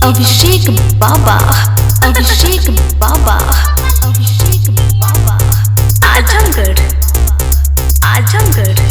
अभिषेक बाबा, अभिषेक बाबा, अभिषेक बाबा, आजमगढ़, आजमगढ़,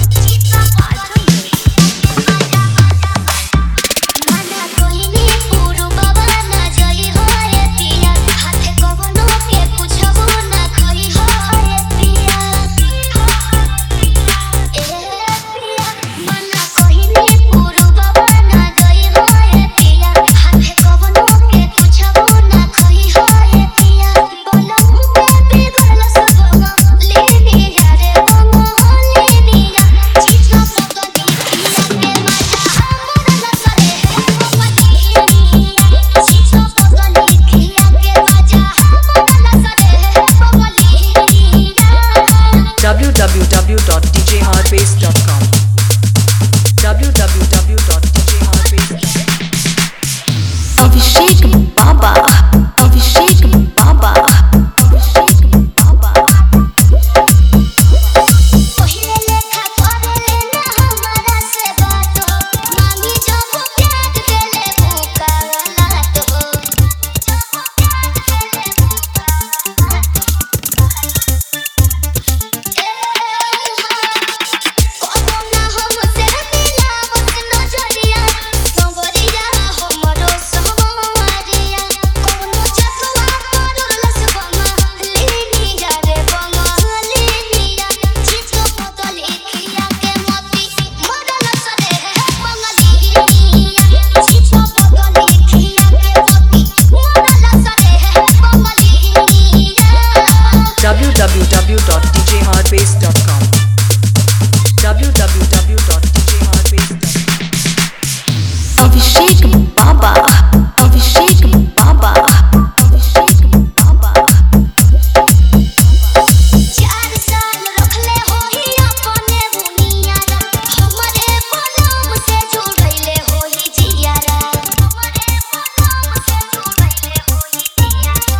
www.djhardbase.com www.djhardbase.com अभिषेक बाबा, अभिषेक बाबा, अभिषेक बाबा। पहिले लेखा करे ना हमारा से बात हो, मांगी जब प्यार देले भूखा लात हो, जब प्यार देले भूखा लात हो। कबो ना हमसे मिलावत नजरिया, संवरिया हमरो संवरिया, कोनो चकवा पड़लस बंगालिनिया रे बंगालिनिया, चिचो पतली खिया के मोती मरलस रे बंगालिनिया, चिचो पतली खिया के मोती मरलस रे बंगालिनिया। www.djhardbase.com www.djhardbase.com अभिषेक बाबा, अभिषेक बाबा, अभिषेक बाबा। 4 साल रखले होही अपने बुनियारा, हमरे पलम से जुड़ैले होही जियारा, हमरे पलम से जुड़ैले होही जियारा।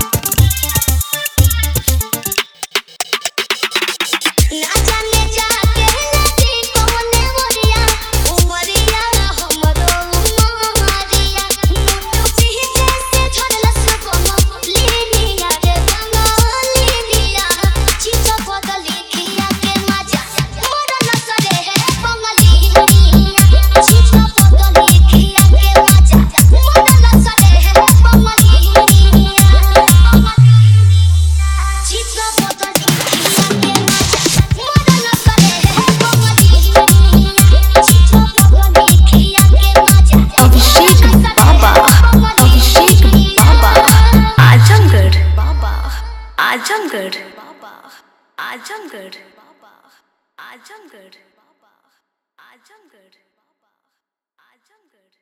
ना जाने जाके नदी कौने मोरिया, उमरिया हमरो उमरिया, मुट्ठू पीछे से झड़लस बंगालिनिया रे बंगालिनिया, चिचो पतली खिया के मजा मरलस रे बंगालिनिया, चिचो पतली खिया के मजा मरलस रे बंगालिनिया, चिचो पतली खिया के मजा मरलस रे बंगालिनिया, चिचो पतली खिया के मजा अभिषेक बाबा, अभिषेक बाबा, आजमगढ़ बाबा, आजमगढ़ बाबा, आजमगढ़ बाबा, आजमगढ़ बाबा, आजमगढ़ बाबा, आजमगढ़।